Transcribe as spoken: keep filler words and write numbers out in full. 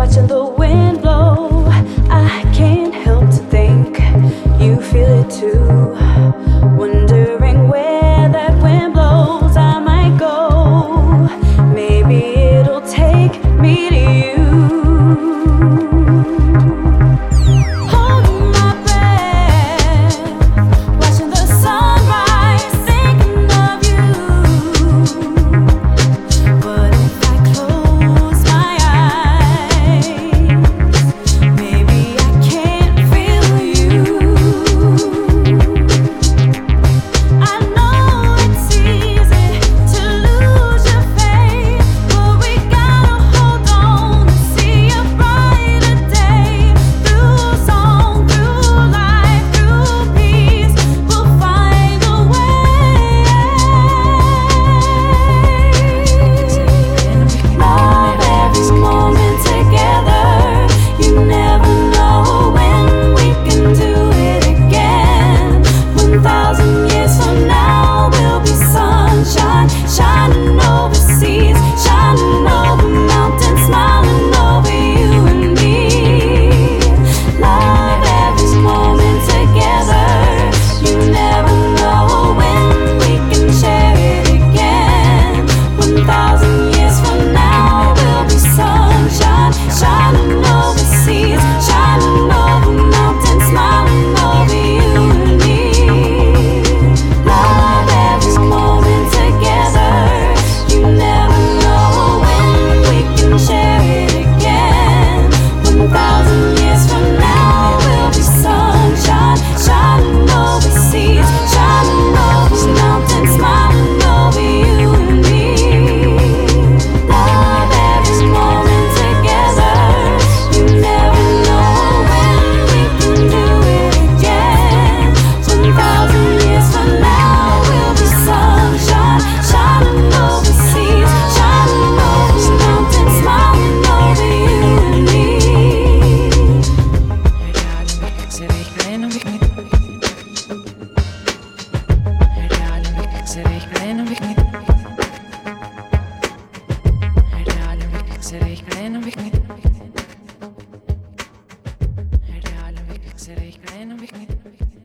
watching the wind blow. I can't help to think you feel it too. Wondering where that wind blows, I might go. Maybe it'll take me to you. Holding my breath, watching the sunrise, thinking of you. But if I close my eyes, maybe I can't feel you. I know it's easy to lose your faith, but we gotta hold on to see a brighter day. Through song, through life, through peace, we'll find a way. Love every moment together. You never know when we can do it again. One thousand years from now, we'll be sunshine, shining over seas, shining over mountains, smiling over you and me. Love every moment together. You never know when we can share it again. One thousand years from now, we'll be sunshine, shining over seas, shining over mountains, smiling over you and me. Love every moment together. You never know when we can share it again. One thousand years from now, we'll be sunshine, shining over seas, shining over mountains, smiling over you and me. Love every moment together. You never know when we can do it again. One thousand years from now, we'll be sunshine, shining over seas, shining over mountains, smiling over you and me. Real,